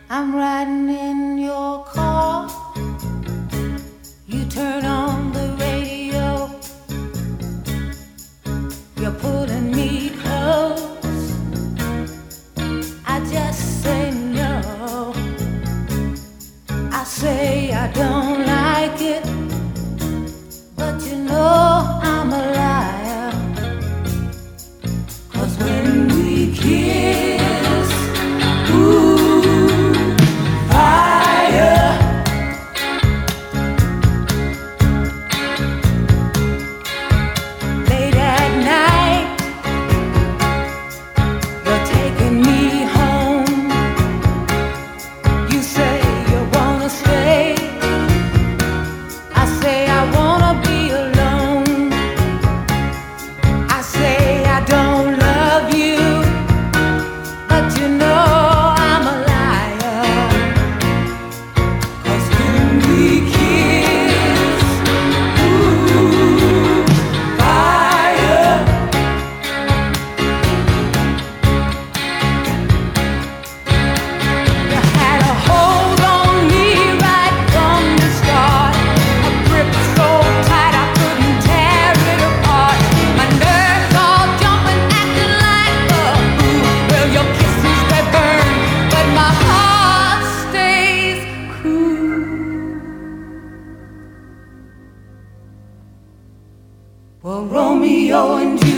I'm riding in your car. You turn on the radio. You're pulling me close. I just say no. I say I don't like it, but you know I'm a liar. 'Cause when we kiss, ooh, fire. Late at night, you're taking me home. You say you wanna stay. I say I wanna be alone. I say I don't love you, but you know I'm a liar. 'Cause when we kiss, ooh, fire. You had a hold on me right from the start, a grip so tight I couldn't tear it apart. My nerves all jumping, acting like a fool. Well, your kisses they burn, but my heart stays cool. Well, Romeo and Juliet.